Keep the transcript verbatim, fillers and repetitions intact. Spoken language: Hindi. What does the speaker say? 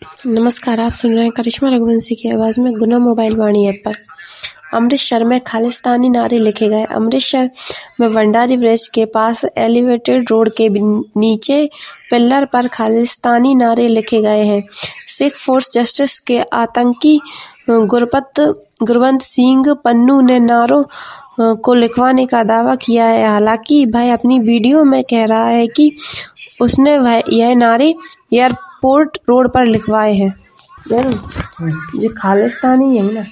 नमस्कार, आप सुन रहे हैं करिश्मा रघुवंशी की आवाज़ में गुना मोबाइल वाणी ऐप पर। अमृतसर में खालिस्तानी नारे लिखे गए। अमृतसर में भंडारी ब्रिज के पास एलिवेटेड रोड के नीचे पिल्लर पर खालिस्तानी नारे लिखे गए हैं। सिख फोर्स जस्टिस के आतंकी गुरपत गुरवंत सिंह पन्नू ने नारों को लिखवाने का दावा किया है। हालांकि वह अपनी वीडियो में कह रहा है कि उसने वह यह नारे एयरपोर्ट रोड पर लिखवाए हैं। ये खालिस्तानी है ना।